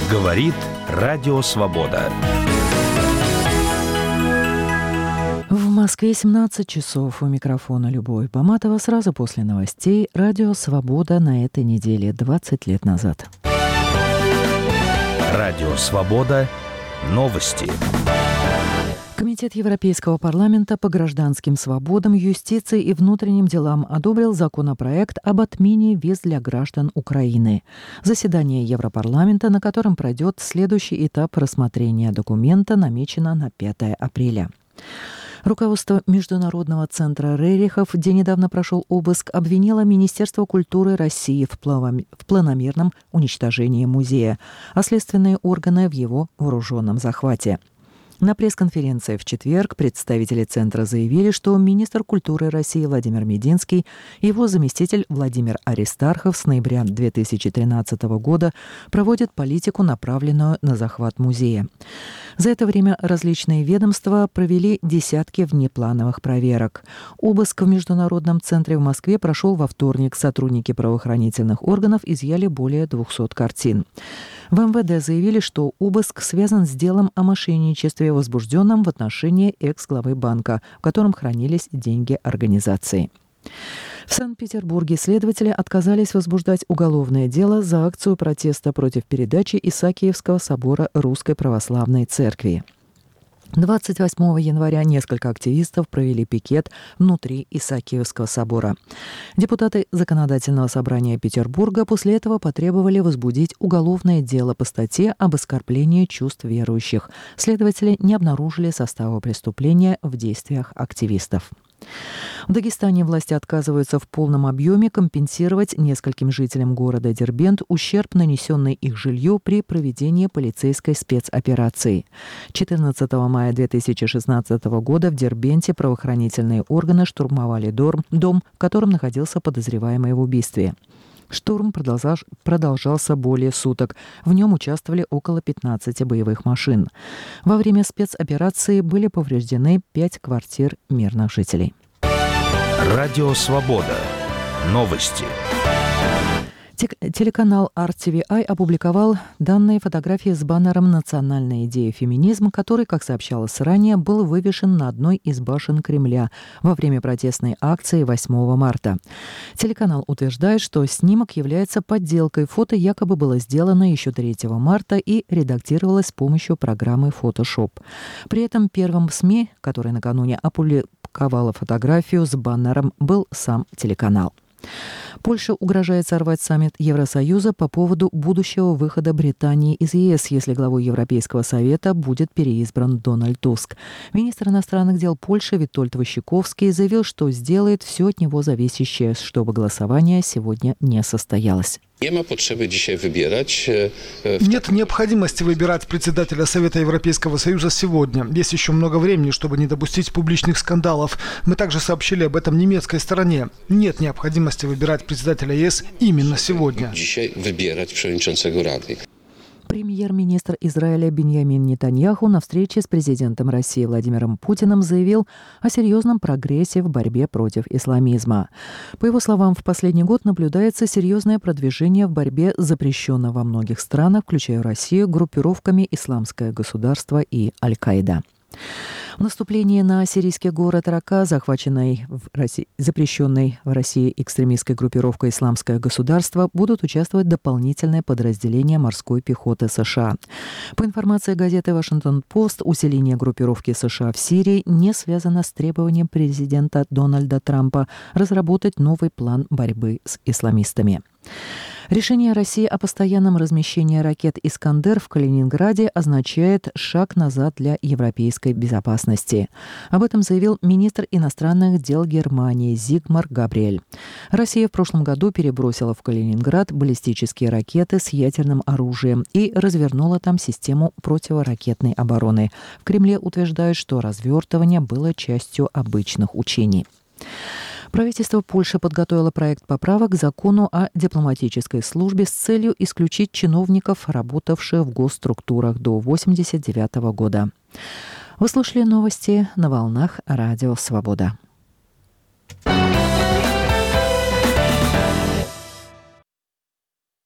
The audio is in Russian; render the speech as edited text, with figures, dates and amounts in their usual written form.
Говорит Радио Свобода. В Москве 17 часов. У микрофона Любовь Баматова. Сразу после новостей Радио Свобода на этой неделе, 20 лет назад. Радио Свобода. Новости. Комитет Европейского парламента по гражданским свободам, юстиции и внутренним делам одобрил законопроект об отмене виз для граждан Украины. Заседание Европарламента, на котором пройдет следующий этап рассмотрения документа, намечено на 5 апреля. Руководство Международного центра Рерихов, где недавно прошел обыск, обвинило Министерство культуры России в планомерном уничтожении музея, а следственные органы в его вооруженном захвате. На пресс-конференции в четверг представители Центра заявили, что министр культуры России Владимир Мединский и его заместитель Владимир Аристархов с ноября 2013 года проводят политику, направленную на захват музея. За это время различные ведомства провели десятки внеплановых проверок. Обыск в Международном центре в Москве прошел во вторник. Сотрудники правоохранительных органов изъяли более 200 картин. В МВД заявили, что обыск связан с делом о мошенничестве, возбужденном в отношении экс-главы банка, в котором хранились деньги организации. В Санкт-Петербурге следователи отказались возбуждать уголовное дело за акцию протеста против передачи Исаакиевского собора Русской Православной Церкви. 28 января несколько активистов провели пикет внутри Исаакиевского собора. Депутаты Законодательного собрания Петербурга после этого потребовали возбудить уголовное дело по статье об оскорблении чувств верующих. Следователи не обнаружили состава преступления в действиях активистов. В Дагестане власти отказываются в полном объеме компенсировать нескольким жителям города Дербент ущерб, нанесенный их жилью при проведении полицейской спецоперации. 14 мая 2016 года в Дербенте правоохранительные органы штурмовали дом, в котором находился подозреваемый в убийстве. Штурм продолжался более суток. В нем участвовали около 15 боевых машин. Во время спецоперации были повреждены 5 квартир мирных жителей. Радио Свобода. Новости. Телеканал RTVI опубликовал данные фотографии с баннером «Национальная идея феминизм», который, как сообщалось ранее, был вывешен на одной из башен Кремля во время протестной акции 8 марта. Телеканал утверждает, что снимок является подделкой. Фото якобы было сделано еще 3 марта и редактировалось с помощью программы Photoshop. При этом первым СМИ, который накануне опубликовала фотографию с баннером, был сам телеканал. Польша угрожает сорвать саммит Евросоюза по поводу будущего выхода Британии из ЕС, если главой Европейского совета будет переизбран Дональд Туск. Министр иностранных дел Польши Витольд Ващиковский заявил, что сделает все от него зависящее, чтобы голосование сегодня не состоялось. Нет необходимости выбирать председателя Совета Европейского Союза сегодня. Есть еще много времени, чтобы не допустить публичных скандалов. Мы также сообщили об этом немецкой стороне. Нет необходимости выбирать председателя ЕС именно сегодня. Премьер-министр Израиля Биньямин Нетаньяху на встрече с президентом России Владимиром Путиным заявил о серьезном прогрессе в борьбе против исламизма. По его словам, в последний год наблюдается серьезное продвижение в борьбе с запрещенной во многих странах, включая Россию, группировками «Исламское государство» и «Аль-Каида». В наступлении на сирийский город Рака, запрещенной в России экстремистской группировкой «Исламское государство», будут участвовать дополнительные подразделения морской пехоты США. По информации газеты «Вашингтон-Пост», усиление группировки США в Сирии не связано с требованием президента Дональда Трампа разработать новый план борьбы с исламистами. Решение России о постоянном размещении ракет «Искандер» в Калининграде означает шаг назад для европейской безопасности. Об этом заявил министр иностранных дел Германии Зигмар Габриэль. Россия в прошлом году перебросила в Калининград баллистические ракеты с ядерным оружием и развернула там систему противоракетной обороны. В Кремле утверждают, что развертывание было частью обычных учений. Правительство Польши подготовило проект поправок к закону о дипломатической службе с целью исключить чиновников, работавших в госструктурах до 1989 года. Вы слушали новости на волнах Радио Свобода.